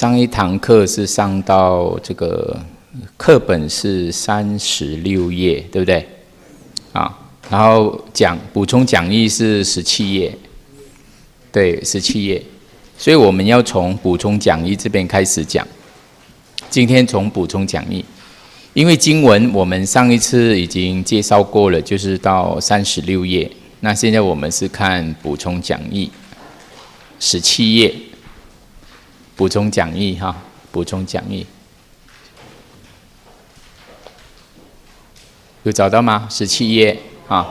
上一堂课是上到这个课本是36页，对不对？啊，然后补充讲义是17页，对，17页。所以我们要从补充讲义这边开始讲。今天从补充讲义，因为经文我们上一次已经介绍过了，就是到36页。那现在我们是看补充讲义，17页。补充讲义哈，补充讲义，有找到吗？17页啊。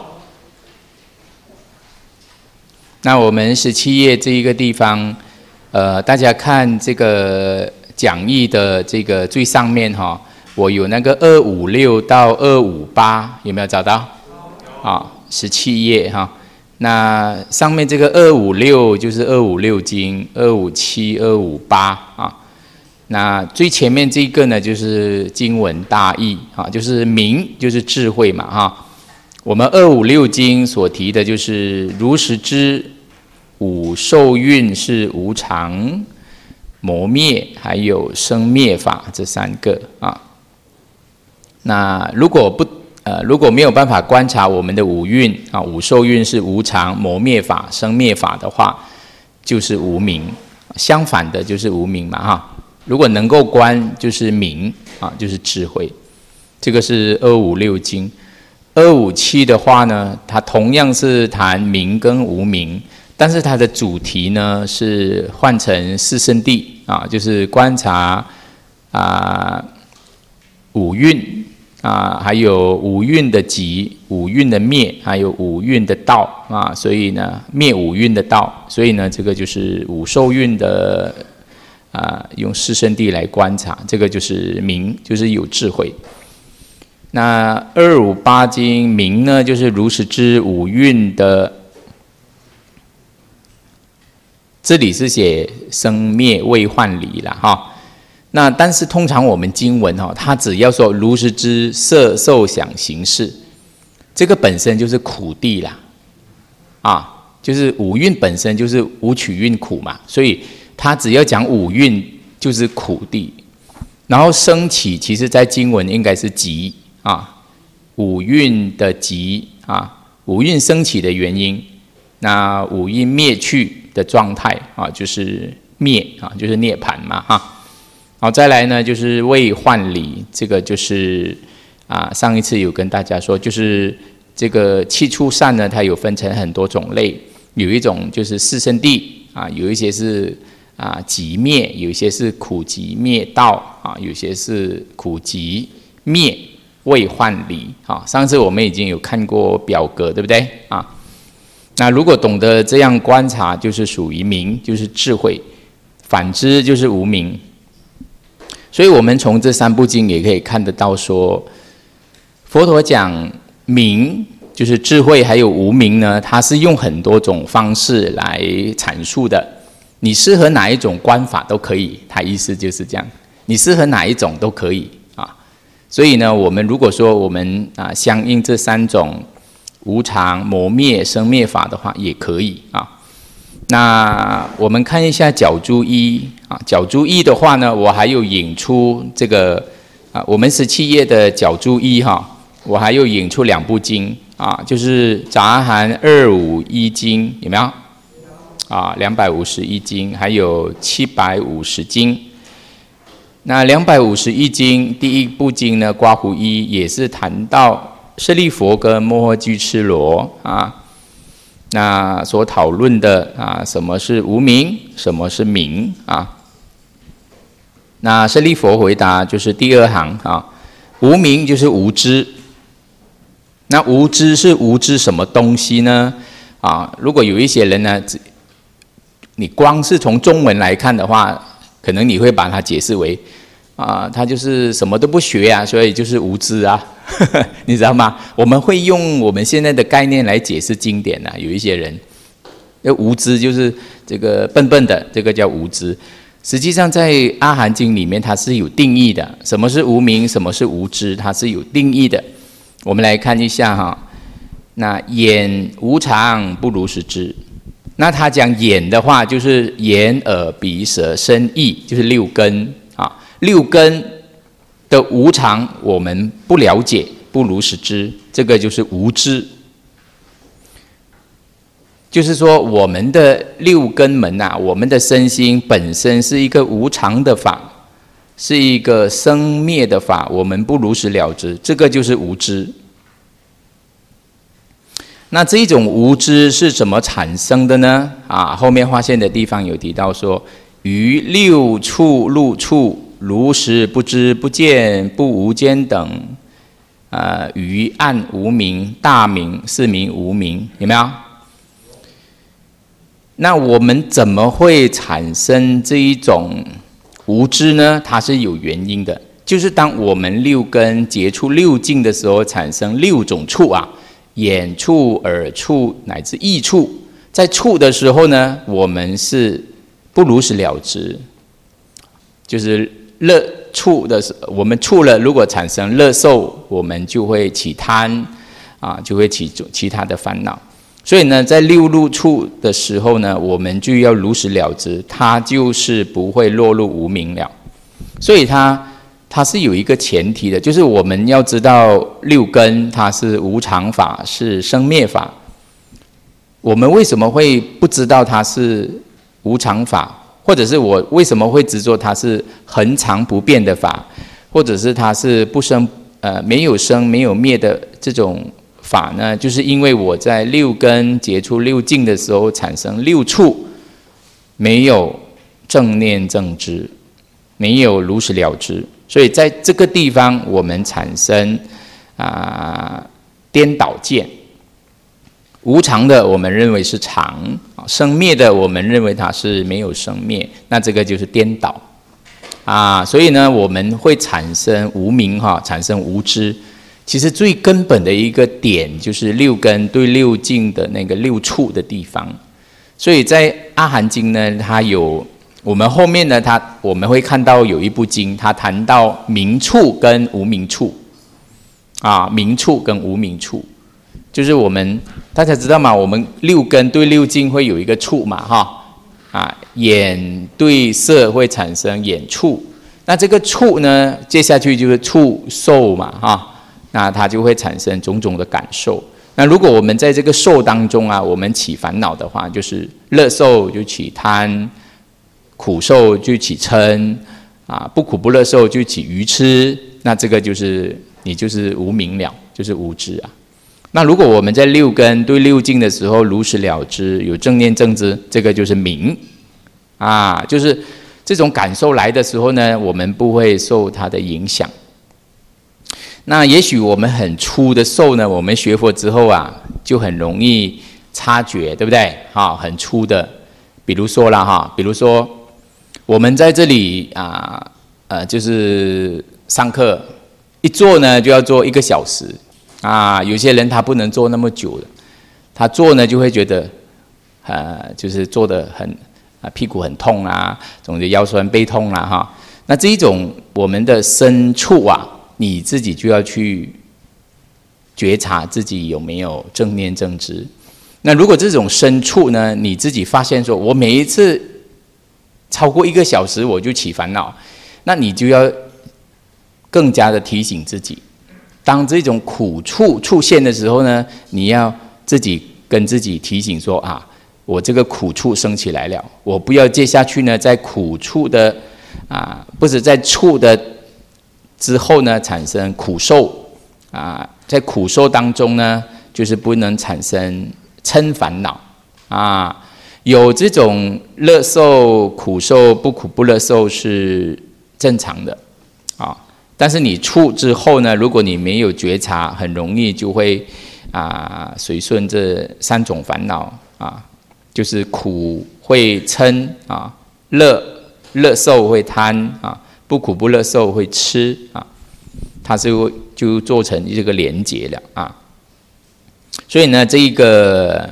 那我们17页这一个地方，大家看这个讲义的这个最上面哈，我有那个256到258，有没有找到？啊，17页哈。那上面这个256就是256经，257、258啊。那最前面这个呢，就是经文大义啊，就是明，就是智慧嘛哈。我们256经所提的就是如实知五受孕是无常、磨灭还有生灭法这3个啊。那如果没有办法观察我们的五蕴啊，五受孕是无常、磨灭法、生灭法的话，就是无明；相反的就是无明嘛哈。如果能够观，就是明啊，就是智慧。这个是256经。257的话呢，它同样是谈明跟无明，但是它的主题呢是换成四圣谛啊，就是观察五蕴。还有五蕴的集、五蕴的灭，还有五蕴的道啊，所以呢，灭五蕴的道，所以呢，这个就是五受蕴的用四圣谛来观察，这个就是明，就是有智慧。那258经明呢，就是如实知五蕴的，这里是写生灭未换离啦哈。那但是通常我们经文它只要说如实知色受想行识，这个本身就是苦谛啦，就是五蕴本身就是五取蕴苦嘛，所以它只要讲五蕴就是苦谛。然后升起，其实在经文应该是集五蕴的集五蕴升起的原因，那五蕴灭去的状态就是灭就是涅槃嘛哈。好，再来呢，就是未换离，这个就是上一次有跟大家说，就是这个气触散呢，它有分成很多种类，有一种就是四圣谛有一些是集灭，有一些是苦集灭道有些是苦集灭未换离上次我们已经有看过表格，对不对那如果懂得这样观察，就是属于明，就是智慧；反之就是无明。所以我们从这3部经也可以看得到说，佛陀讲明就是智慧，还有无明呢，它是用很多种方式来阐述的。你适合哪一种观法都可以，它意思就是这样，你适合哪一种都可以所以呢，我们如果说我们相应这3种无常、磨灭、生灭法的话，也可以那我们看一下角诸一角诸一的话呢，我还有引出这个我们17页的角诸一我还有引出2部经就是杂含251经，有没有251经，还有750经。那251经第1部经呢，刮胡一也是谈到舍利佛跟摩诃居絺罗那所讨论的什么是无明，什么是明那舍利佛回答就是第2行无明就是无知。那无知是无知什么东西呢如果有一些人呢，你光是从中文来看的话，可能你会把它解释为他就是什么都不学所以就是无知你知道吗？我们会用我们现在的概念来解释经典有一些人无知就是这个笨笨的，这个叫无知。实际上在阿含经里面它是有定义的，什么是无明，什么是无知，它是有定义的。我们来看一下那眼无常不如实知， 那他讲眼的话，就是眼、耳、鼻、舌、身、意，就是六根啊。六根的无常，我们不了解，不如实知，这个就是无知。就是说，我们的六根门啊，我们的身心本身是一个无常的法，是一个生灭的法，我们不如实了知，这个就是无知。那这种无知是怎么产生的呢？后面划线的地方有提到说，于六处入处，如实不知不见不无间等，于暗无明大明是明无明，有没有？那我们怎么会产生这一种无知呢？它是有原因的，就是当我们六根接触六境的时候，产生六种触啊。眼触、耳触乃至意触，在触的时候呢，我们是不如实了知，就是乐触的时候，我们触了，如果产生乐受，我们就会起贪就会起其他的烦恼。所以呢，在六入处的时候呢，我们就要如实了知，它就是不会落入无明了。所以它是有一个前提的，就是我们要知道六根它是无常法，是生灭法。我们为什么会不知道它是无常法，或者是我为什么会执着它是恒常不变的法，或者是它是不生没有生没有灭的这种法呢？就是因为我在六根接触六境的时候产生六触，没有正念正知，没有如实了知。所以在这个地方，我们产生颠倒见。无常的，我们认为是常；生灭的，我们认为它是没有生灭。那这个就是颠倒所以呢，我们会产生无明产生无知。其实最根本的一个点，就是六根对六境的那个六处的地方。所以在阿含经呢，它有。我们后面呢，我们会看到有一部经，它谈到明处跟无明处，明处跟无明处，就是大家知道嘛，我们六根对六境会有一个处嘛，眼对色会产生眼处，那这个处呢，接下去就是触受嘛，那它就会产生种种的感受。那如果我们在这个受当中我们起烦恼的话，就是乐受就起贪。苦受就起嗔不苦不乐受就起愚痴，那这个就是你就是无明了，就是无知那如果我们在六根对六境的时候如实了知，有正念正知，这个就是明就是这种感受来的时候呢，我们不会受它的影响。那也许我们很粗的受呢，我们学佛之后就很容易察觉，对不对？很粗的，比如说我们在这里就是上课，一坐呢就要坐1个小时有些人他不能坐那么久的，他坐呢就会觉得就是坐得很屁股很痛总之腰酸背痛那这一种我们的身处你自己就要去觉察自己有没有正念正知。那如果这种身处呢，你自己发现说，我每一次超过1个小时我就起烦恼，那你就要更加的提醒自己，当这种苦处出现的时候呢，你要自己跟自己提醒说我这个苦处升起来了，我不要接下去呢在苦处的不是在处的之后呢产生苦受在苦受当中呢，就是不能产生嗔烦恼有这种乐受、苦受、不苦不乐受是正常的但是你处之后呢，如果你没有觉察，很容易就会随顺这3种烦恼就是苦会嗔乐受会贪不苦不乐受会痴它就做成这个连结了所以呢，这一个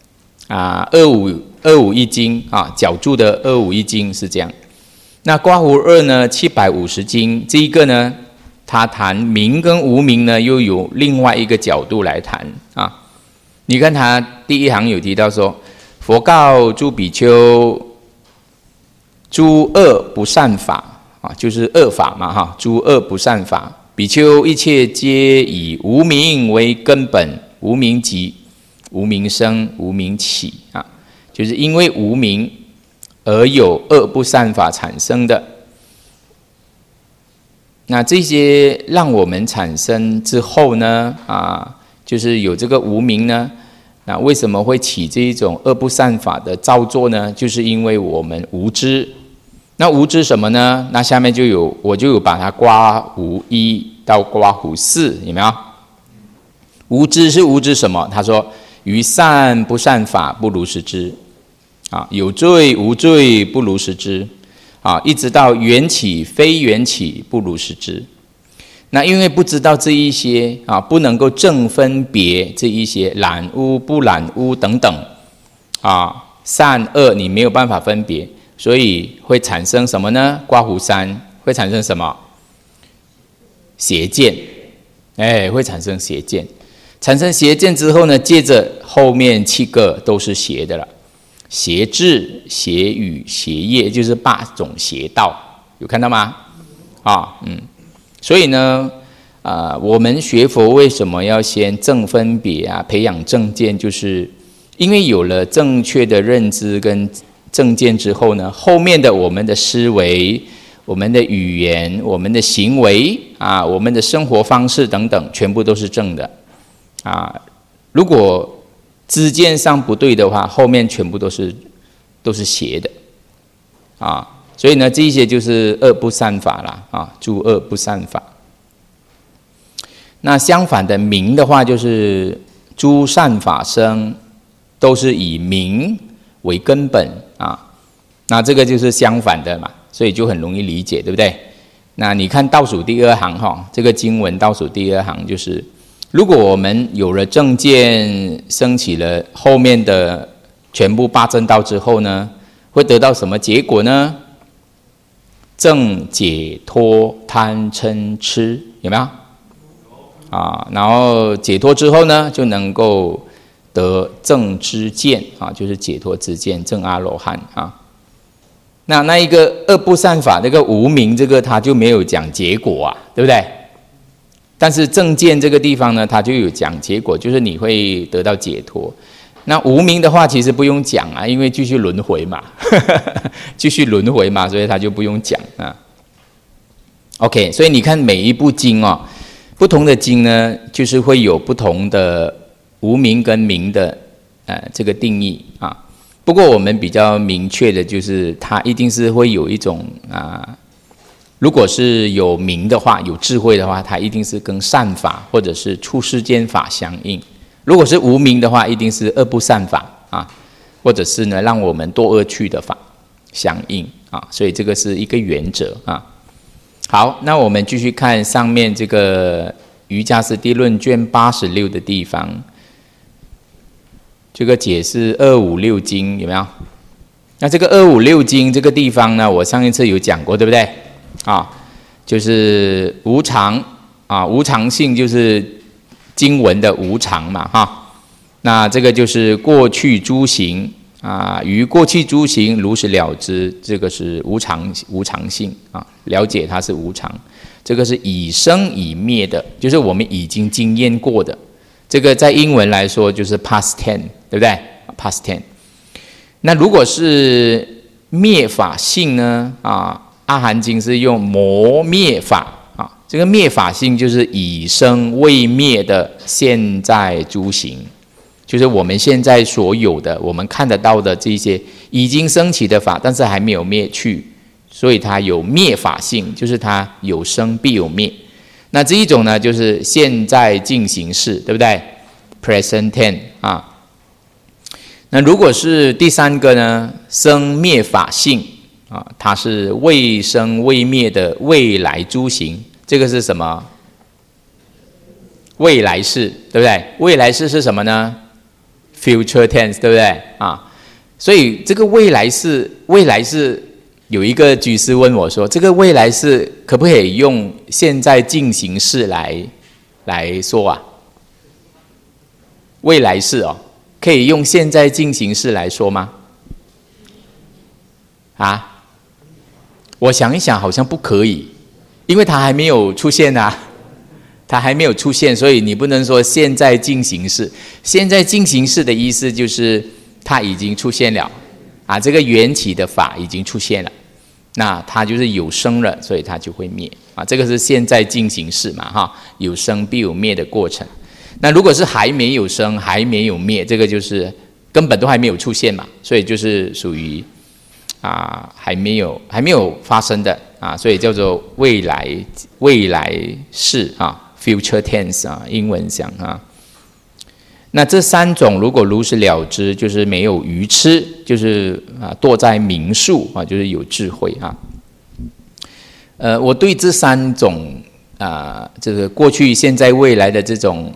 251经角注的251经是这样。那刮胡2呢750经，这一个呢，他谈明跟无明呢，又有另外一个角度来谈你看他第一行有提到说， 佛告诸比丘：诸恶不善法啊，就是恶法嘛哈，诸恶不善法，比丘一切皆以无明为根本，无明集，无明生，无明起啊，就是因为无明而有恶不善法产生的。那这些让我们产生之后呢，就是有这个无明呢，那为什么会起这一种恶不善法的造作呢？就是因为我们无知。那无知什么呢？那下面我就有把它刮胡一到刮胡四，有没有？无知是无知什么？他说：于善不善法不如实知，有罪无罪不如实知，一直到缘起非缘起不如实知。那因为不知道这一些不能够正分别这一些染污不染污等等善恶你没有办法分别，所以会产生什么呢？刮胡三会产生什么？邪见，会产生邪见。产生邪见之后呢，接着后面7个都是邪的了。邪智、邪语、邪业，就是8种邪道，有看到吗？所以呢，我们学佛为什么要先正分别培养正见？就是因为有了正确的认知跟正见之后呢，后面的我们的思维、我们的语言、我们的行为我们的生活方式等等，全部都是正的如果知见上不对的话，后面全部都是邪的所以呢，这些就是恶不善法啦诸恶不善法。那相反的明的话，就是诸善法生都是以明为根本那这个就是相反的嘛，所以就很容易理解，对不对？那你看倒数第2行这个经文倒数第2行就是，如果我们有了正见，升起了后面的全部8正道之后呢，会得到什么结果呢？正解脱贪嗔痴，有没有？然后解脱之后呢，就能够得正知见就是解脱之见，正阿罗汉那一个恶不善法，那个无明这个他就没有讲结果对不对？但是正见这个地方呢，他就有讲结果，就是你会得到解脱。那无明的话，其实不用讲因为继续轮回嘛，继续轮回嘛，所以他就不用讲OK， 所以你看每一部经不同的经呢，就是会有不同的无明跟明的这个定义不过我们比较明确的就是，它一定是会有一种如果是有明的话，有智慧的话，它一定是跟善法或者是出世间法相应。如果是无明的话，一定是恶不善法或者是呢让我们堕恶趣的法相应所以这个是一个原则好，那我们继续看上面这个瑜伽师地论卷86的地方，这个解释256经有没有？那这个256经这个地方呢，我上一次有讲过，对不对？就是无常无常性就是经文的无常嘛那这个就是过去诸行于过去诸行如实了知，这个是无常性了解它是无常。这个是已生已灭的，就是我们已经经验过的。这个在英文来说就是 past tense， 对不对？ past tense。 那如果是灭法性呢阿含经是用磨灭法这个灭法性就是已生未灭的现在诸行，就是我们现在所有的我们看得到的这些已经升起的法，但是还没有灭去，所以它有灭法性，就是它有生必有灭。那这一种呢，就是现在进行式，对不对？ present tense 那如果是第3个呢，生灭法性它是未生未灭的未来诸行。这个是什么？未来式，对不对？未来式是什么呢？ future tense， 对不对所以这个未来式有一个居士问我说，这个未来式可不可以用现在进行式来说未来式可以用现在进行式来说吗？啊，我想一想，好像不可以，因为它还没有出现啊，它还没有出现，所以你不能说现在进行式。现在进行式的意思就是它已经出现了啊，这个缘起的法已经出现了，那它就是有生了，所以它就会灭啊。这个是现在进行式嘛，哈，有生必有灭的过程。那如果是还没有生，还没有灭，这个就是根本都还没有出现嘛，所以就是属于还没有发生的啊，所以叫做未来式啊 ，future tense 啊，英文讲啊。那这三种如果如实了知，就是没有愚痴，就是堕在明数啊，就是有智慧啊。我对这三种这个过去、现在、未来的这种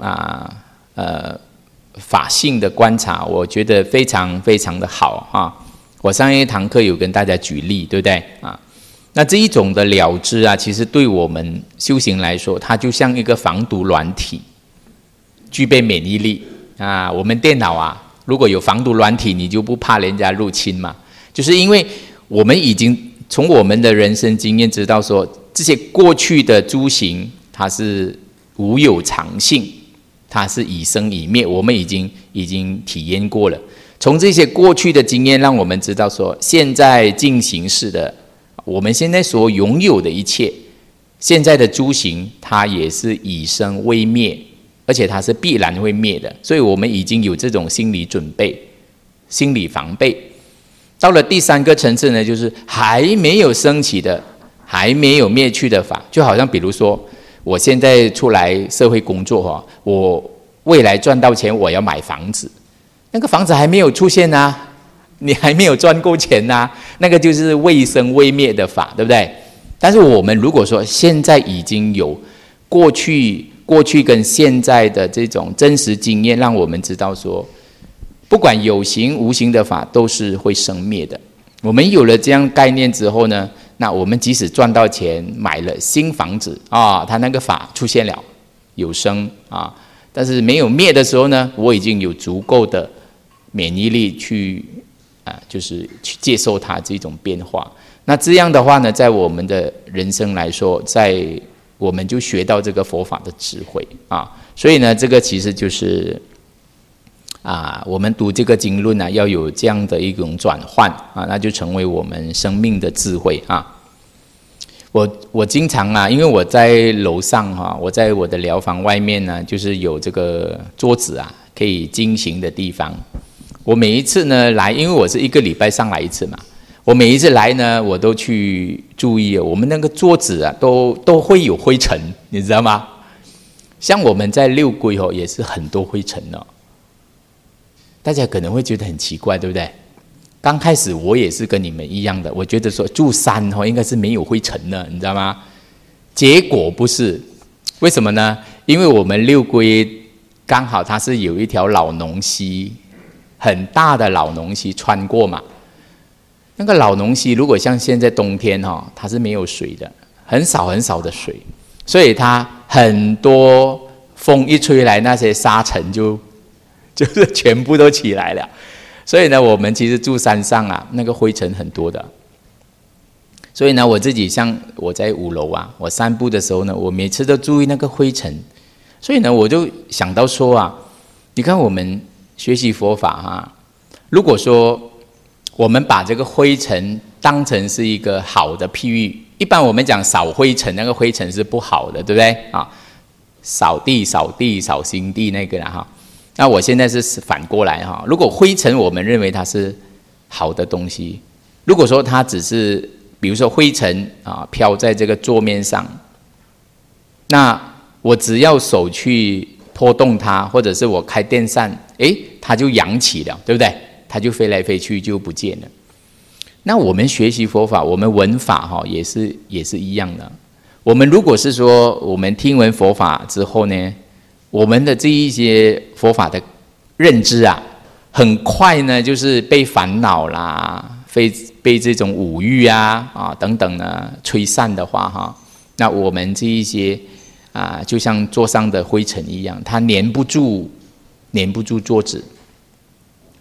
法性的观察，我觉得非常非常的好啊。我上一堂课有跟大家举例，对不对啊？那这一种的了知啊，其实对我们修行来说，它就像一个防毒软体，具备免疫力啊。我们电脑啊，如果有防毒软体，你就不怕人家入侵嘛。就是因为我们已经从我们的人生经验知道说，这些过去的诸行，它是无有常性，它是以生以灭，我们已经体验过了。从这些过去的经验，让我们知道说，现在进行式的，我们现在所拥有的一切，现在的诸行，它也是以生未灭，而且它是必然会灭的，所以我们已经有这种心理准备、心理防备。到了第三个层次呢，就是还没有升起的、还没有灭去的法，就好像比如说，我现在出来社会工作哈，我未来赚到钱，我要买房子。那个房子还没有出现啊，你还没有赚够钱啊，那个就是未生未灭的法，对不对？但是我们如果说现在已经有过去跟现在的这种真实经验，让我们知道说，不管有形无形的法都是会生灭的。我们有了这样概念之后呢，那我们即使赚到钱买了新房子啊，它那个法出现了有生啊，但是没有灭的时候呢，我已经有足够的免疫力去就是去接受它这种变化。那这样的话呢，在我们的人生来说，我们就学到这个佛法的智慧啊。所以呢，这个其实就是我们读这个经论要有这样的一种转换啊，那就成为我们生命的智慧啊。我经常因为我在楼上我在我的疗房外面呢，就是有这个桌子可以经行的地方。我每一次呢来，因为我是1个礼拜上来一次嘛，我每一次来呢，我都去注意我们那个桌子都会有灰尘，你知道吗？像我们在六龟也是很多灰尘哦。大家可能会觉得很奇怪，对不对？刚开始我也是跟你们一样的，我觉得说住山应该是没有灰尘的，你知道吗？结果不是，为什么呢？因为我们六龟刚好它是有一条老农溪，很大的老农溪穿过嘛。那个老农溪如果像现在冬天它是没有水的，很少很少的水，所以它很多风一吹来，那些沙尘就是全部都起来了。所以呢，我们其实住山上那个灰尘很多的。所以呢，我自己像我在5楼我散步的时候呢，我每次都注意那个灰尘。所以呢，我就想到说你看我们学习佛法如果说我们把这个灰尘当成是一个好的譬喻，一般我们讲扫灰尘，那个灰尘是不好的，对不对扫地扫心地那个那我现在是反过来如果灰尘我们认为它是好的东西，如果说它只是比如说灰尘飘在这个桌面上，那我只要手去拨动它，或者是我开电扇，它就扬起了，对不对？它就飞来飞去就不见了。那我们学习佛法，我们闻法也是一样的。我们如果是说我们听闻佛法之后呢，我们的这一些佛法的认知很快呢就是被烦恼啦，被这种五欲等等呢吹散的话那我们这一些就像桌上的灰尘一样，它粘不住桌子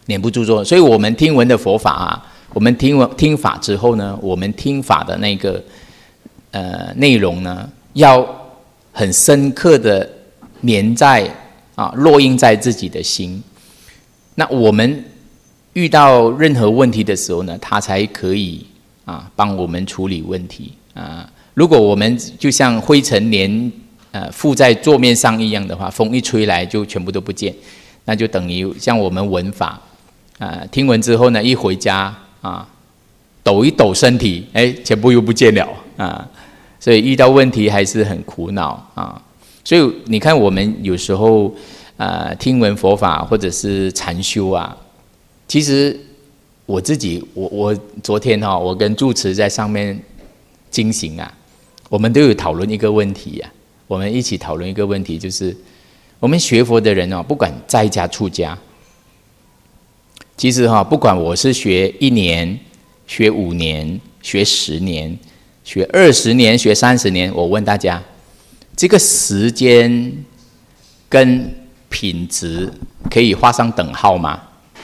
念不住做。所以我们听闻的佛法啊，我们听法之后呢，我们听法的那个内容呢，要很深刻的粘在烙印在自己的心。那我们遇到任何问题的时候呢，它才可以帮我们处理问题如果我们就像灰尘粘附在桌面上一样的话，风一吹来就全部都不见，那就等于像我们闻法听闻之后呢，一回家抖一抖身体，全部又不见了所以遇到问题还是很苦恼所以你看，我们有时候听闻佛法或者是禅修其实我自己，我昨天我跟住持在上面进行我们都有讨论一个问题我们一起讨论一个问题，就是我们学佛的人不管在家出家，其实不管我是学1年、学5年、学10年、学20年、学30年，我问大家，这个时间跟品质可以画上等号吗？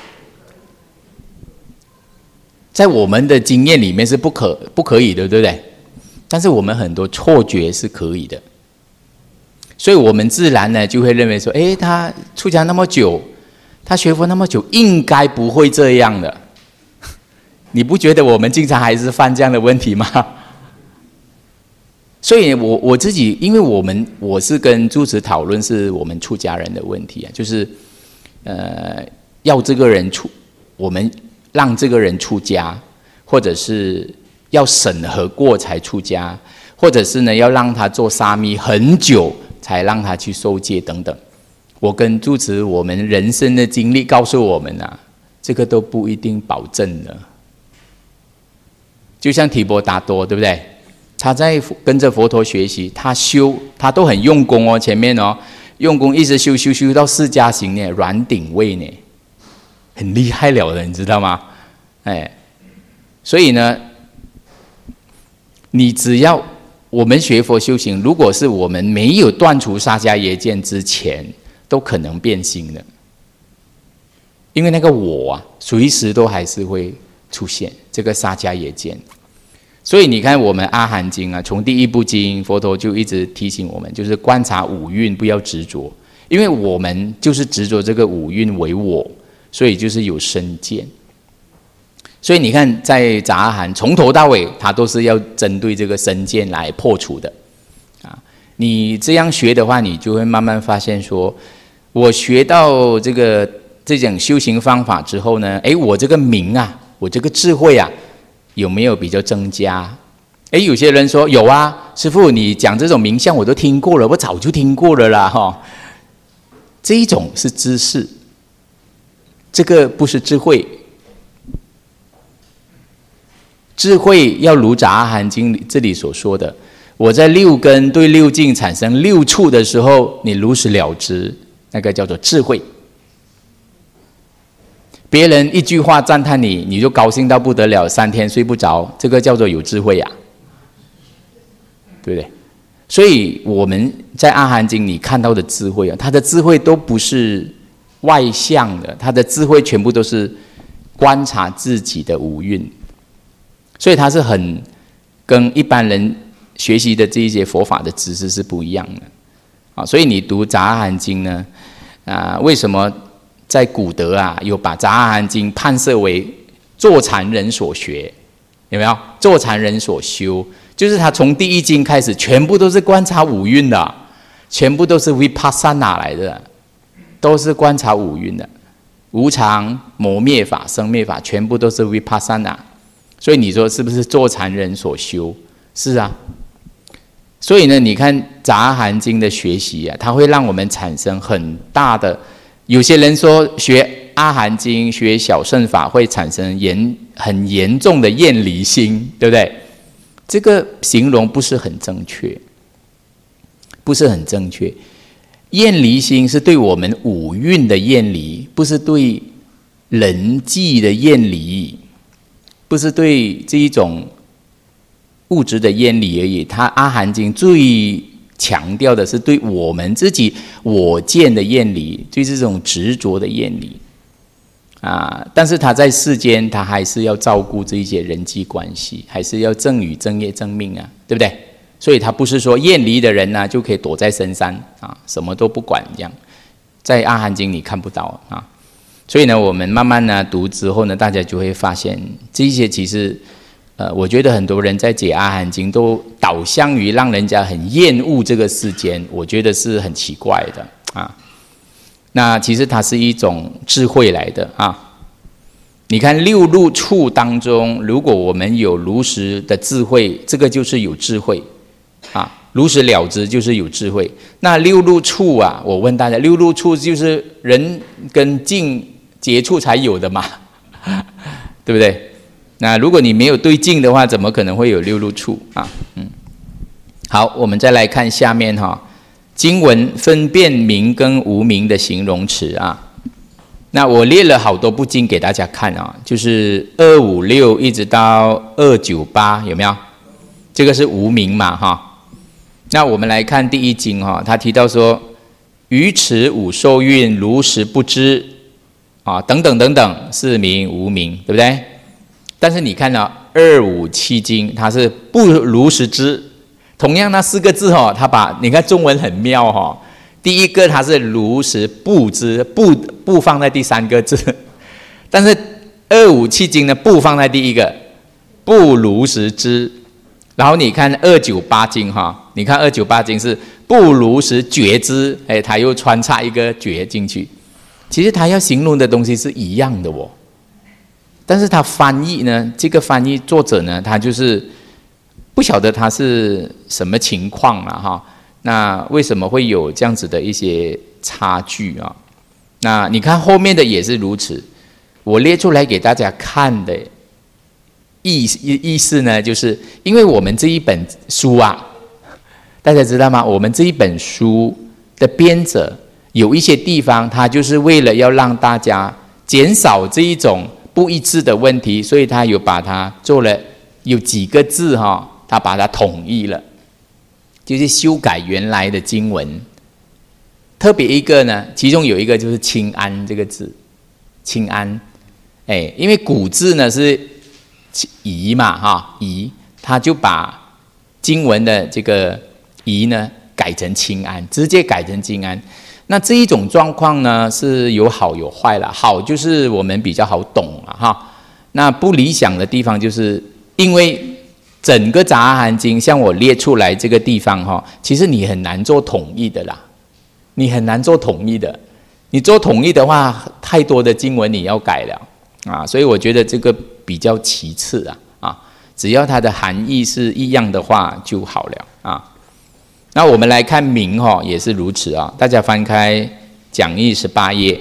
在我们的经验里面是不可以的，对不对？但是我们很多错觉是可以的，所以我们自然呢就会认为说，他出家那么久，他学佛那么久，应该不会这样的。你不觉得我们经常还是犯这样的问题吗？所以我自己，因为我是跟住持讨论是我们出家人的问题就是要这个人我们让这个人出家，或者是要审核过才出家，或者是呢要让他做沙弥很久才让他去受戒等等。我跟住持我们人生的经历告诉我们这个都不一定保证的。就像提婆达多，对不对？他在跟着佛陀学习，他都很用功前面用功一直修到释迦行呢，软顶位呢，很厉害了的，你知道吗？所以呢，你只要我们学佛修行，如果是我们没有断除沙迦耶见之前，都可能变心的，因为那个我随时都还是会出现这个沙迦耶见。所以你看我们阿含经从第一部经佛陀就一直提醒我们，就是观察五蕴，不要执着，因为我们就是执着这个五蕴为我，所以就是有身见。所以你看在杂阿含从头到尾他都是要针对这个身见来破除的你这样学的话，你就会慢慢发现说，我学到这种修行方法之后呢，我这个明我这个智慧有没有比较增加？有些人说有师父你讲这种名相我都听过了，我早就听过了啦这一种是知识，这个不是智慧。智慧要如杂阿含经这里所说的，我在六根对六境产生六触的时候，你如实了知，那个叫做智慧。别人一句话赞叹你，你就高兴到不得了，3天睡不着，这个叫做有智慧对不对？所以我们在阿含经你看到的智慧他的智慧都不是外向的，他的智慧全部都是观察自己的五蕴，所以他是很跟一般人学习的这一些佛法的知识是不一样的所以你读杂阿含经呢为什么在古德有把杂阿含经判设为坐禅人所学，有没有？坐禅人所修，就是他从第一经开始全部都是观察五蕴的，全部都是 vipassana 来的，都是观察五蕴的，无常、磨灭法、生灭法，全部都是 vipassana。所以你说是不是坐禅人所修？是所以呢，你看杂阿含经的学习它会让我们产生很大的。有些人说学阿含经、学小乘法会产生很严重的厌离心，对不对？这个形容不是很正确，不是很正确。厌离心是对我们五蕴的厌离，不是对人际的厌离，不是对这一种物质的厌离而已。它阿含经最强调的是对我们自己我见的厌离，对这种执着的厌离但是他在世间，他还是要照顾这一些人际关系，还是要正语、正业、正命啊，对不对？所以他不是说厌离的人呢，就可以躲在深山什么都不管这样，在阿含经你看不到啊。所以呢，我们慢慢呢读之后呢，大家就会发现这些其实，我觉得很多人在解阿含经都导向于让人家很厌恶这个世间，我觉得是很奇怪的啊。那其实它是一种智慧来的啊！你看六入处当中，如果我们有如实的智慧，这个就是有智慧啊！如实了知就是有智慧。那六入处啊，我问大家，六入处就是人跟境接触才有的嘛，对不对？那如果你没有对境的话，怎么可能会有六入处啊？好，我们再来看下面哈。经文分辨名跟无名的形容词啊，那我列了好多部经给大家看啊，就是256一直到298，有没有？这个是无名嘛哈。那我们来看第一经哈，他提到说，于此五受蕴如实不知啊，等等等等，是名无名，对不对？但是你看到257经，它是不如实知。同样那4个字他把你看中文很妙第一个它是如实不知，不放在第3个字，但是257经呢不放在第一个，不如实知。然后你看298经你看298经是不如实觉知，它又穿插一个觉进去。其实它要形容的东西是一样的但是它翻译呢，这个翻译作者呢，他就是不晓得他是什么情况了那为什么会有这样子的一些差距啊？那你看后面的也是如此，我列出来给大家看的意思呢，就是因为我们这一本书大家知道吗？我们这一本书的编者有一些地方，他就是为了要让大家减少这一种不一致的问题，所以他有把它做了有几个字他把它统一了，就是修改原来的经文。特别一个呢，其中有一个就是清安这个字，清安，因为古字呢是夷嘛夷，他就把经文的这个夷呢改成清安，直接改成清安。那这一种状况呢是有好有坏啦，好就是我们比较好懂那不理想的地方就是因为整个杂阿含经像我列出来这个地方其实你很难做统一的啦，你很难做统一的，你做统一的话太多的经文你要改了所以我觉得这个比较其次只要它的含义是一样的话就好了那我们来看名也是如此大家翻开讲义18页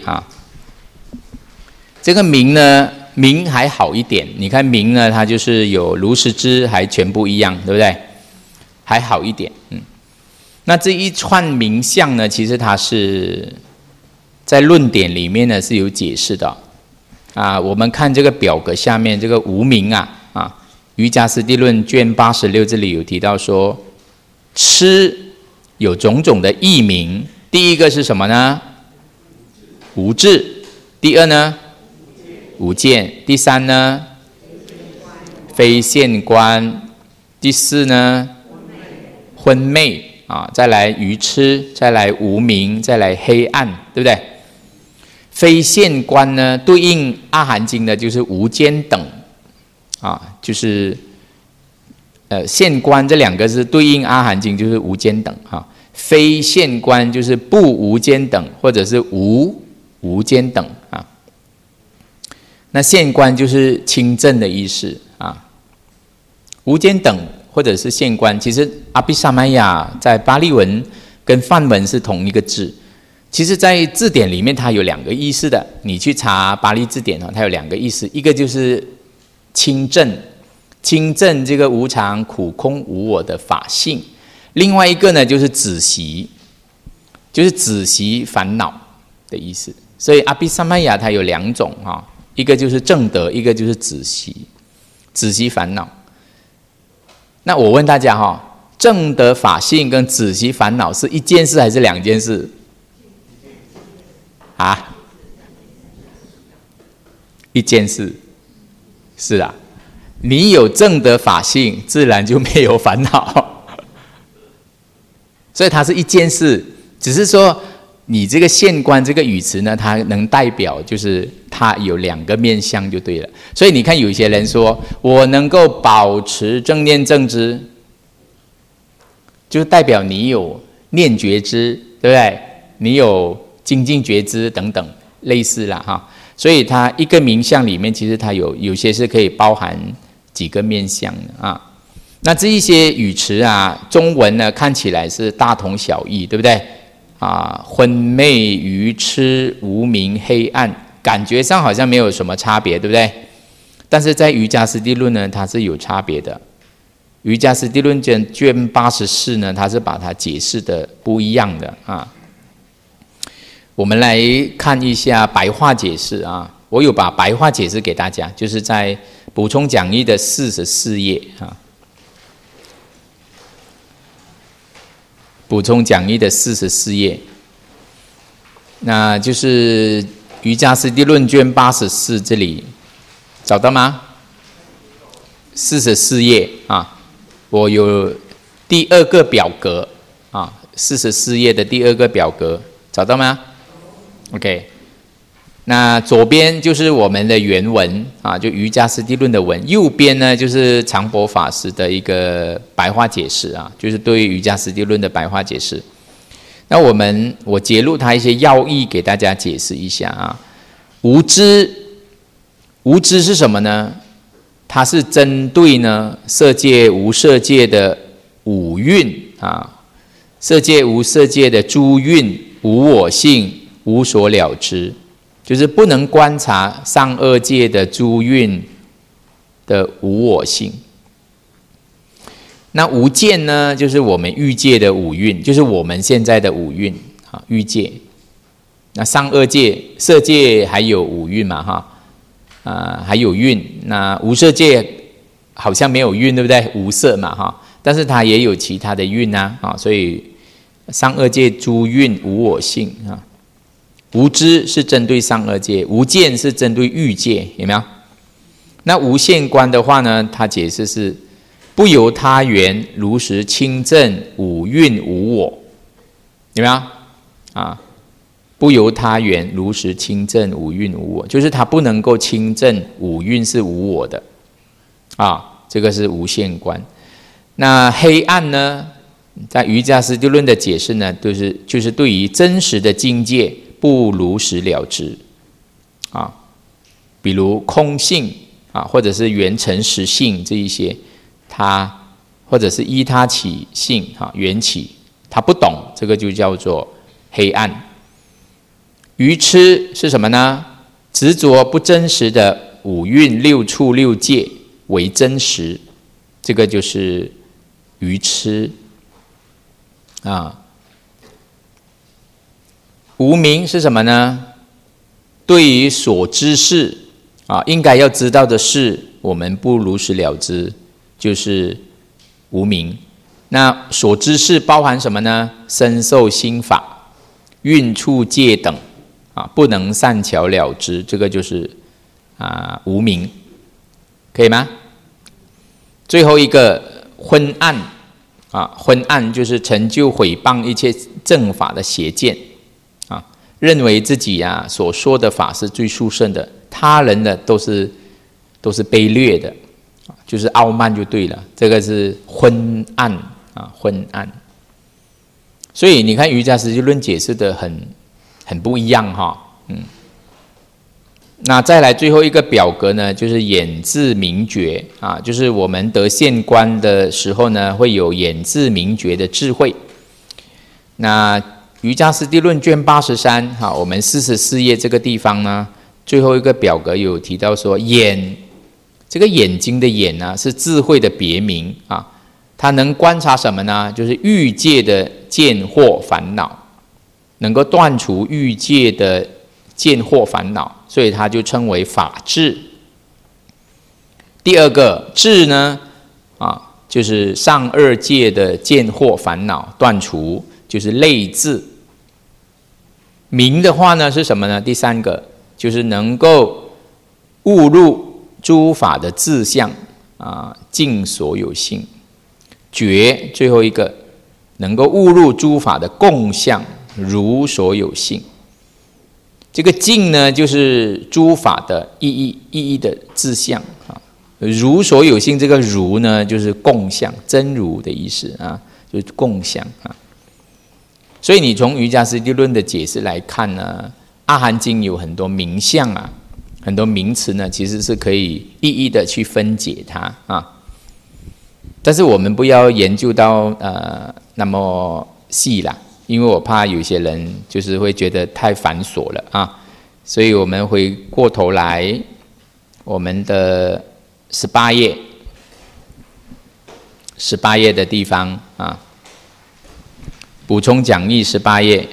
这个名呢，名还好一点，你看名呢，它就是有如实知，还全部一样，对不对？还好一点，那这一串名相呢，其实它是在论点里面呢是有解释的我们看这个表格下面这个无名瑜伽师地论卷86这里有提到说，痴有种种的异名，第一个是什么呢？无智。第二呢？无见。第三呢？非现观。第四呢？昏昧再来愚痴，再来无明，再来黑暗，对不对？非现观呢，对应阿含经的就是无间等就是现观这两个是对应阿含经，就是无间等非现观就是不无间等，或者是无间等那现观就是清正的意思无间等或者是现观，其实阿毗沙麦雅在巴利文跟梵文是同一个字。其实在字典里面它有2个意思的，你去查巴利字典它有2个意思，一个就是清正，清正这个无常苦空无我的法性，另外一个呢就是止息，就是止息烦恼的意思。所以阿毗沙麦雅它有2种一个就是正德，一个就是止息，止息烦恼。那我问大家正德法性跟止息烦恼是一件事还是2件事一件事，是啊，你有正的法性，自然就没有烦恼。所以它是一件事，只是说你这个现观这个语词呢，它能代表就是它有2个面向就对了。所以你看有些人说我能够保持正念正知，就是代表你有念觉知，对不对？你有精进觉知等等类似啦哈。所以它一个名相里面，其实它有些是可以包含几个面向的啊。那这一些语词啊，中文呢看起来是大同小异，对不对？啊，昏昧、愚痴、无明、黑暗，感觉上好像没有什么差别，对不对？但是在瑜伽师地论呢，它是有差别的。瑜伽师地论卷84呢，它是把它解释的不一样的啊。我们来看一下白话解释啊，我有把白话解释给大家，就是在补充讲义的44页啊。补充讲义的44页，那就是瑜伽师地论卷84这里找到吗？44页啊，我有第2个表格啊，44页的第2个表格找到吗？ OK， 那左边就是我们的原文啊，就瑜伽师地论的文，右边呢就是常伯法师的一个白话解释啊，就是对于瑜伽师地论的白话解释。那我揭露它一些要义给大家解释一下啊。无知是什么呢？它是针对呢色界无色界的五蕴啊，色界无色界的诸蕴，无我性，无所了知，就是不能观察上2界的诸蕴的无我性。那无见呢，就是我们欲界的五蕴，就是我们现在的五蕴啊，欲界。那上2界色界还有五蕴嘛哈，还有蕴。那无色界好像没有蕴，对不对？无色嘛哈，但是它也有其他的蕴啊，所以上2界诸蕴无我性啊。无知是针对上2界，无见是针对欲界，有没有？那无限观的话呢，它解释是不由他缘，如实清正五蕴无我，有没有啊？不由他缘，如实清正五蕴无我，就是它不能够清正五蕴是无我的啊，这个是无限观。那黑暗呢，在瑜伽师地论的解释呢，就是对于真实的境界不如实了知啊，比如空性啊，或者是缘成实性这一些。他或者是依他起性缘起，他不懂，这个就叫做黑暗。愚痴是什么呢？执着不真实的五蕴六处六界为真实，这个就是愚痴啊。无明是什么呢？对于所知事啊，应该要知道的事，我们不如实了知，就是无明。那所知事包含什么呢？身受心法、蕴处界等啊，不能善巧了知，这个就是无明，可以吗？最后一个昏暗啊，昏暗就是成就毁谤一切正法的邪见啊，认为自己所说的法是最殊胜的，他人的都是卑劣的。就是傲慢就对了，这个是昏暗啊，昏暗。所以你看瑜伽师地论解释的很不一样哈，那再来最后一个表格呢，就是眼智明觉啊，就是我们得现观的时候呢，会有眼智明觉的智慧。那瑜伽师地论卷83哈，我们44页这个地方呢，最后一个表格有提到说眼。这个眼睛的眼呢，是智慧的别名啊，它能观察什么呢？就是欲界的见惑烦恼，能够断除欲界的见惑烦恼，所以它就称为法智。第二个智呢，就是上2界的见惑烦恼断除，就是类智。明的话呢是什么呢？第三个就是能够悟入诸法的自相啊，尽所有性。觉最后一个能够悟入诸法的共相，如所有性。这个尽呢，就是诸法的意义的自相啊。如所有性，这个如呢，就是共相，真如的意思啊，就是共相啊。所以你从瑜伽师地论的解释来看呢，阿含经有很多名相啊，很多名词呢，其实是可以一一的去分解它啊。但是我们不要研究到那么细啦，因为我怕有些人就是会觉得太繁琐了啊。所以我们回过头来，我们的18页的地方啊，补充讲义18页。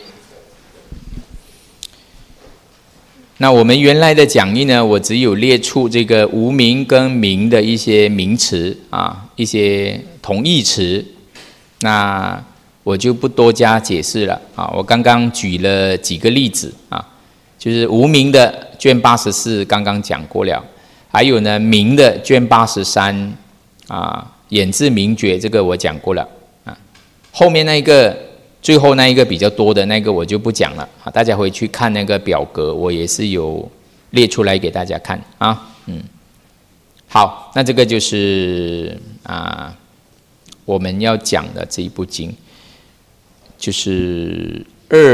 那我们原来的讲义呢，我只有列出这个无名跟名的一些名词啊，一些同义词，那我就不多加解释了啊。我刚刚举了几个例子啊，就是无名的卷84刚刚讲过了，还有呢名的卷83啊，眼字名觉这个我讲过了啊，后面那一个。最后那一个比较多的那个我就不讲了啊，大家回去看那个表格，我也是有列出来给大家看啊。好，那这个就是我们要讲的这一部经，就是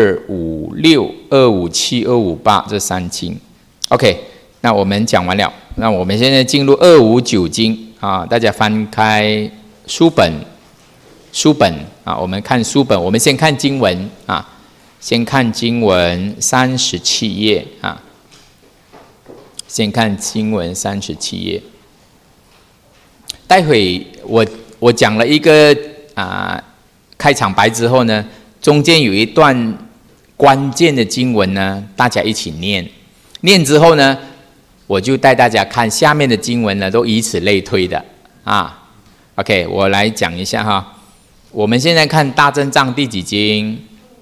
256、257、258这3经。OK， 那我们讲完了，那我们现在进入259经啊，大家翻开书本啊，我们看书本，我们先看经文啊，先看经文37页啊，先看经文37页。待会我讲了一个开场白之后呢，中间有一段关键的经文呢，大家一起念之后呢，我就带大家看下面的经文呢，都以此类推的啊。OK， 我来讲一下哈。我们现在看大正藏第几经？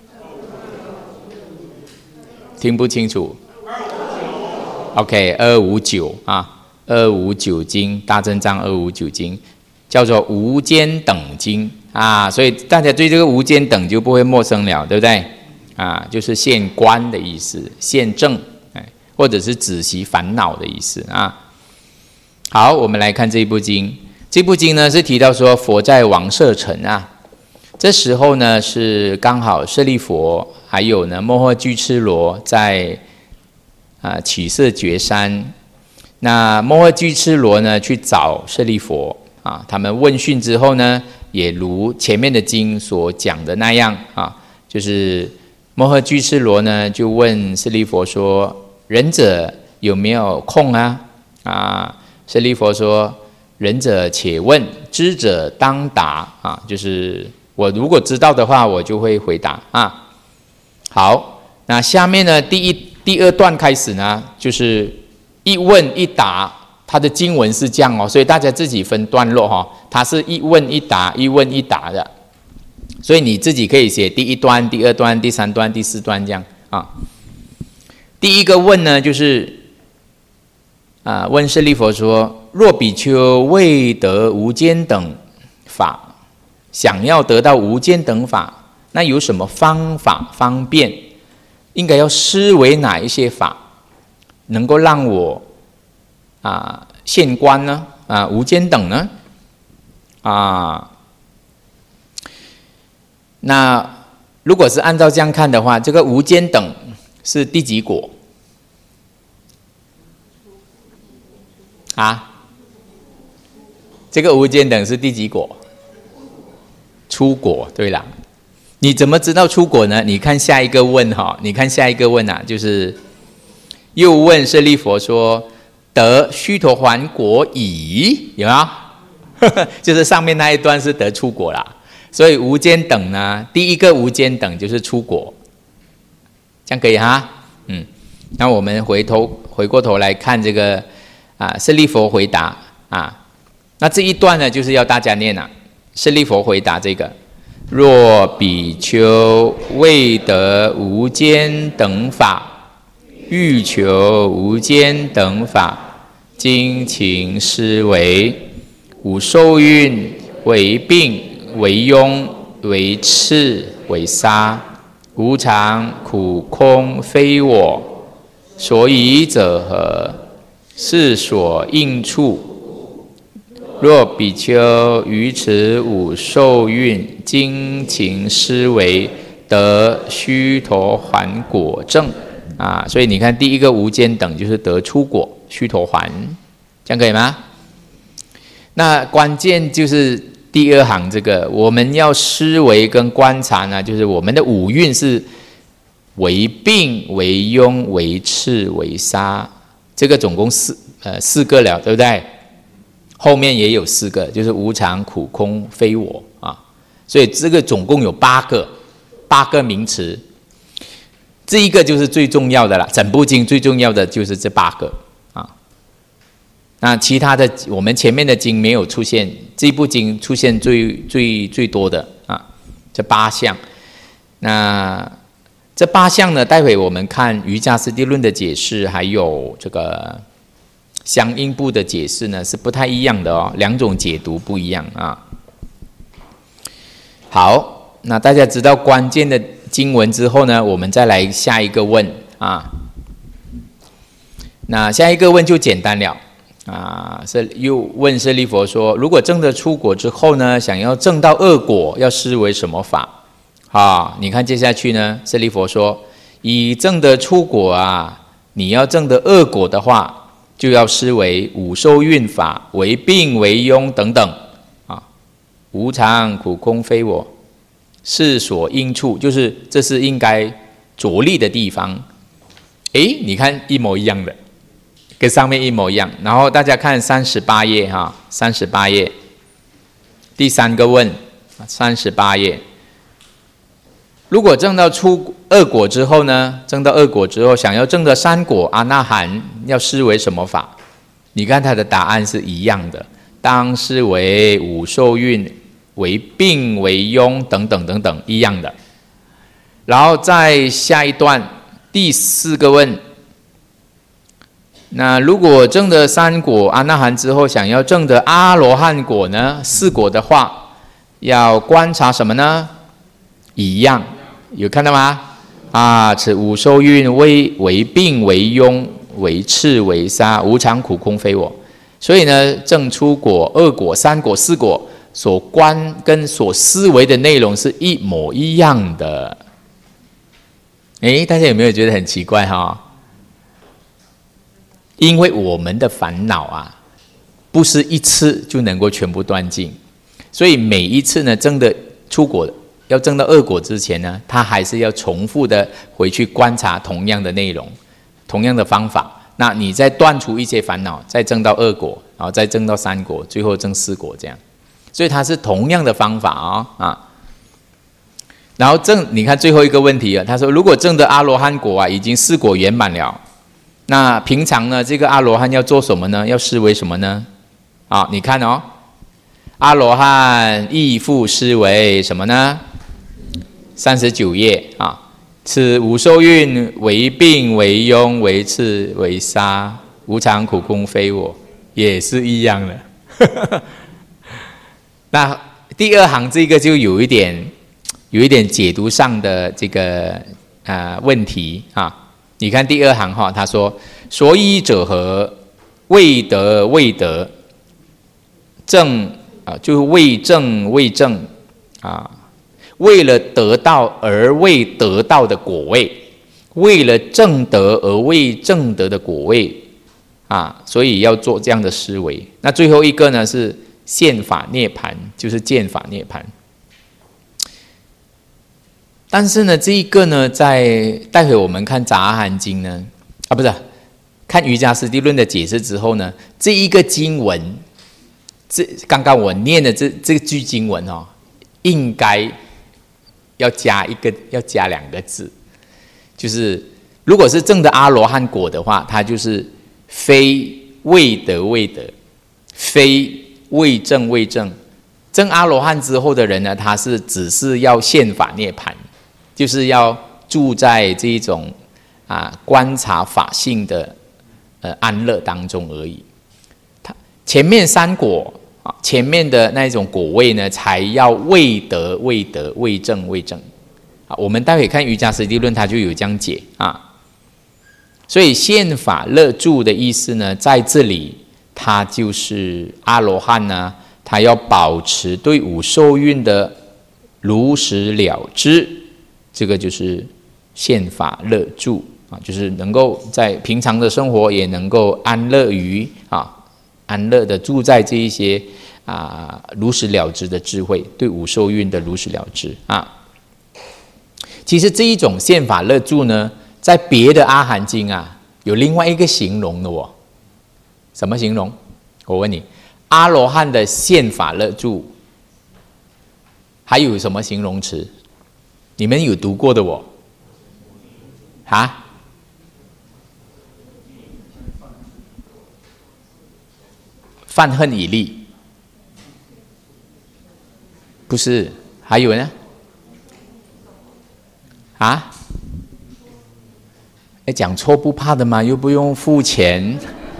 听不清楚。OK， 259啊，259经，大正藏259经，叫做无间等经啊，所以大家对这个无间等就不会陌生了，对不对？啊，就是现观的意思，现证，或者是止息烦恼的意思啊。好，我们来看这一部经。这部经呢是提到说，佛在王舍城啊。这时候呢，是刚好舍利佛还有呢摩诃居痴罗在取舍觉山。那摩诃居痴罗呢去找舍利佛啊，他们问讯之后呢，也如前面的经所讲的那样啊，就是摩诃居痴罗呢就问舍利佛说：“仁者有没有空啊？”舍利佛说：“仁者且问，知者当答啊，就是我如果知道的话，我就会回答啊。”好，那下面呢，第二段开始呢，就是一问一答，它的经文是这样哦，所以大家自己分段落哈，它是一问一答，一问一答的，所以你自己可以写第一段、第二段、第三段、第四段这样啊。第一个问呢，就是问舍利佛说：“若比丘未得无间等法，想要得到无间等法，那有什么方法方便？应该要思维哪一些法，能够让我现观呢？无间等呢？那如果是按照这样看的话，这个无间等是第几果？这个无间等是第几果？初果，对了。你怎么知道初果呢？你看下一个问哈，就是又问舍利佛说：“得须陀洹果已？”有没有？就是上面那一段是得初果啦。所以无间等呢，第一个无间等就是初果，这样可以哈？那我们回过头来看这个舍利佛回答那这一段呢，就是要大家念舍利佛回答这个：若比丘未得无间等法，欲求无间等法， 精勤思维，无受蕴，为病，为庸，为次，为杀，无常，苦空，非我。所以者何？是所应处。若比丘于此五受蕴，精勤思维，得须陀洹果证啊！所以你看，第一个无间等就是得出果须陀洹，这样可以吗？那关键就是第二行这个，我们要思维跟观察呢，就是我们的五蕴是为病、为庸、为次、为杀，这个总共四个了，对不对？后面也有4个，就是无常、苦、空、非我啊。所以这个总共有8个名词，这一个就是最重要的了。整部经最重要的就是这8个啊。那其他的我们前面的经没有出现，这部经出现最多的啊，这8项。那这8项呢，待会我们看瑜伽师地论的解释，还有这个相应部的解释呢，是不太一样的哦，2种解读不一样啊。好，那大家知道关键的经文之后呢，我们再来下一个问啊。那下一个问就简单了啊，又问舍利弗说，如果证得出果之后呢，想要证到恶果，要思维什么法？啊，你看接下去呢，舍利弗说，以证得出果啊，你要证得恶果的话，就要思维五受蕴法，为病，为庸等等啊，无常、苦、空、非我，是所应处，就是这是应该着力的地方。诶，你看一模一样的，跟上面一模一样。然后大家看38页哈，38页第3个问，38页。如果证到出恶果之后呢，证到恶果之后，想要证得3果阿那含，要思维什么法？你看他的答案是一样的，当思维五受蕴，为病，为庸等等等等，一样的。然后再下一段第4个问，那如果证得3果阿那含之后，想要证得阿罗汉果呢，4果的话，要观察什么呢？一样，有看到吗？啊，此五受蕴为病，为庸，为次，为杀，无常、苦、空、非我。所以呢，证出果、2果、3果、4果所观跟所思维的内容是一模一样的。诶，大家有没有觉得很奇怪哈？因为我们的烦恼啊，不是一次就能够全部断尽，所以每一次呢，证得出果。要证到恶果之前呢，他还是要重复的回去观察同样的内容，同样的方法。那你再断除一些烦恼，再证到恶果，然后再证到3果，最后证4果这样。所以它是同样的方法啊。然后你看最后一个问题了，他说如果证得阿罗汉果啊，已经4果圆满了，那平常呢，这个阿罗汉要做什么呢？要思维什么呢？啊，你看哦，阿罗汉亦复思维什么呢？39页啊，此五受蕴为病，为庸，为次，为杀，无常、苦、空、非我，也是一样的。那第2行这个就有一点解读上的这个问题啊。你看第2行哈，他说：所以者何？未得正啊，就是未正啊。为了得到而未得到的果位，为了证得而未证得的果位啊，所以要做这样的思维。那最后一个呢是现法涅槃，就是见法涅槃。但是呢，这一个呢，待会我们看杂阿含经呢，不是看瑜伽师地论的解释之后呢，这一个经文，刚刚我念的这句经文哦，应该要加2个字，就是如果是证的阿罗汉果的话，它就是非未得，非未正。证阿罗汉之后的人呢，他是只是要现法涅槃，就是要住在这一种观察法性的安乐当中而已。 前面三果啊，前面的那种果位呢，才要未得、未得、未正、未正啊。我们待会看瑜伽师地论，它就有这样解啊。所以宪法乐住的意思呢，在这里它就是阿罗汉呢，他要保持对五受蕴的如实了知，这个就是宪法乐住啊，就是能够在平常的生活也能够安乐于安乐的住在这一些如实了知的智慧，对五受蕴的如实了知啊。其实这一种宪法乐住呢，在别的阿含经有另外一个形容的哦。什么形容？我问你，阿罗汉的宪法乐住还有什么形容词？你们有读过的哦？犯恨已立，不是？还有呢？讲错不怕的嘛，又不用付钱。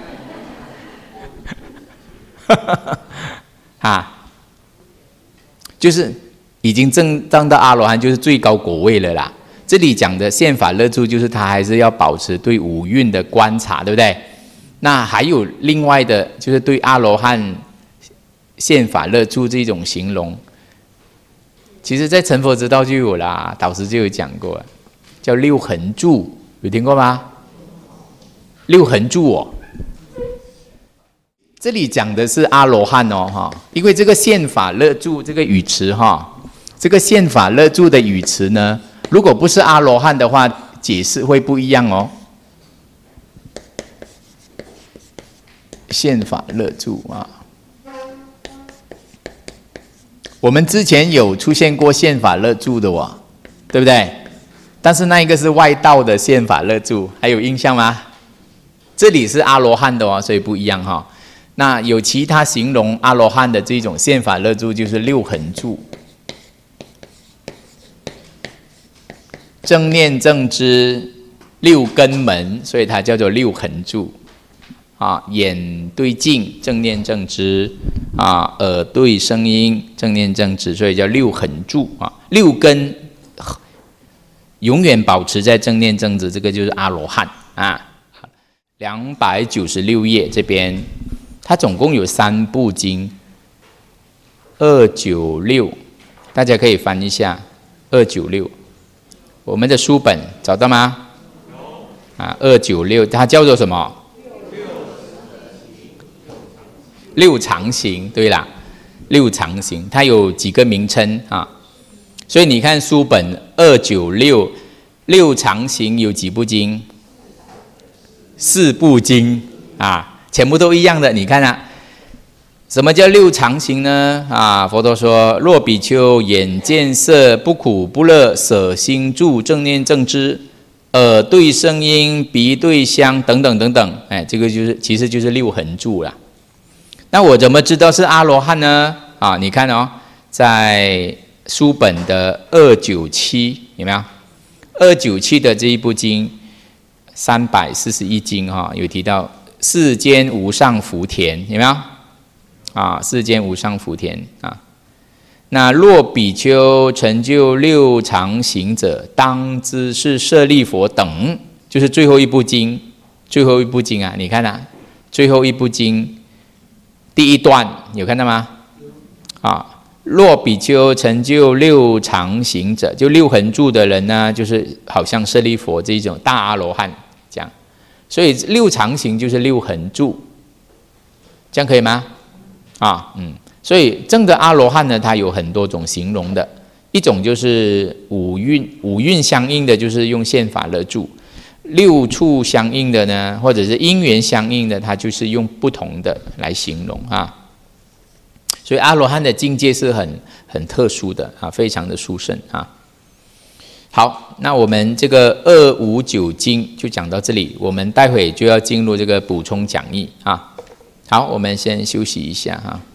就是已经证到阿罗汉，就是最高果位了啦。这里讲的宪法乐住，就是他还是要保持对五蕴的观察，对不对？那还有另外的，就是对阿罗汉宪法乐住这种形容，其实在成佛之道就有啦，导师就有讲过，叫六恒住，有听过吗？六恒住哦，这里讲的是阿罗汉哦，因为这个宪法乐住这个语词这个宪法乐住的语词呢，如果不是阿罗汉的话，解释会不一样哦。宪法乐住我们之前有出现过宪法乐住的对不对？但是那一个是外道的宪法乐住，还有印象吗？这里是阿罗汉的所以不一样那有其他形容阿罗汉的这种宪法乐住，就是六恒住，正念正知六根门，所以它叫做六恒住眼对镜正念正知耳对声音正念正知，所以叫六恒住六根永远保持在正念正知，这个就是阿罗汉296页这边，它总共有3部经，296，大家可以翻一下296，我们的书本找到吗？296，它叫做什么？六常行，对啦，六常行，它有几个名称所以你看书本296，六常行有几部经？4部经全部都一样的。你看什么叫六常行呢？佛陀说：若比丘眼见色不苦不乐，舍心住正念正知，耳对声音，鼻对香等等等等，这个其实就是六恒住啦。那我怎么知道是阿罗汉呢？你看在书本的297有没有？297的这一部经341经有提到世间无上福田，有没有？世间无上福田那若比丘成就六常行者，当知是舍利佛等，就是最后一部经，你看最后一部经第一段有看到吗？若比丘成就六常行者，就六恒住的人呢，就是好像舍利佛这种大阿罗汉这样，所以六常行就是六恒住，这样可以吗？所以正的阿罗汉呢，它有很多种形容的，一种就是五蕴相应的，就是用宪法乐住；六处相应的呢，或者是因缘相应的，它就是用不同的来形容所以阿罗汉的境界是很特殊的非常的殊胜好，那我们这个259经就讲到这里，我们待会就要进入这个补充讲义好，我们先休息一下